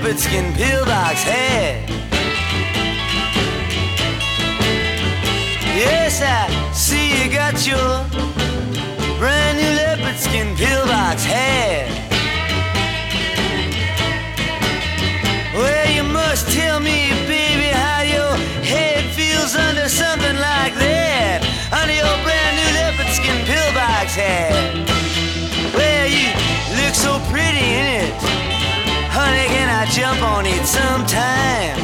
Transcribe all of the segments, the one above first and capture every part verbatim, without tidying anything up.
leopard skin pillbox hat. Yes, I see you got your brand new leopard skin pillbox hat. Well, you must tell me, baby, how your head feels under something like that, under your brand new leopard skin pillbox hat. Well, you look so pretty in it, honey, can I jump on it sometime?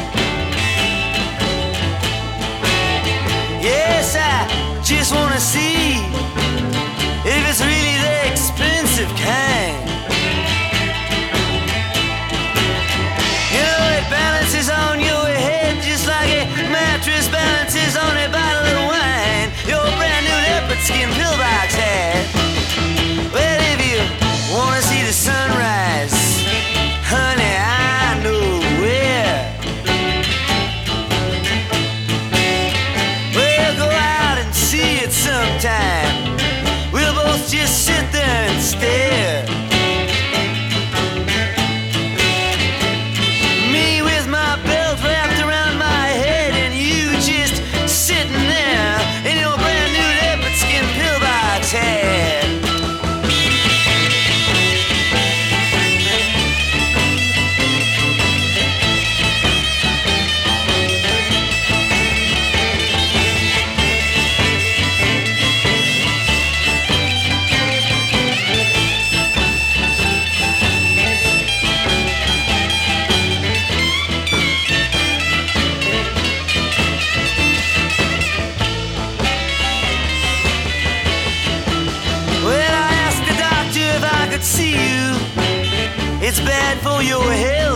Yes, I just wanna see if it's really the expensive kind. You know, it balances on your head just like a mattress balances on a bottle of wine. Your brand new leopard skin pillbox hat. Well, if you wanna see the sunrise, honey, I know where. We'll go out and see it sometime. We'll both just sit there and stare. Me with my belt wrapped around my head, and you just sitting there in your brand new leopard skin pillbox hat. See you, it's bad for your health.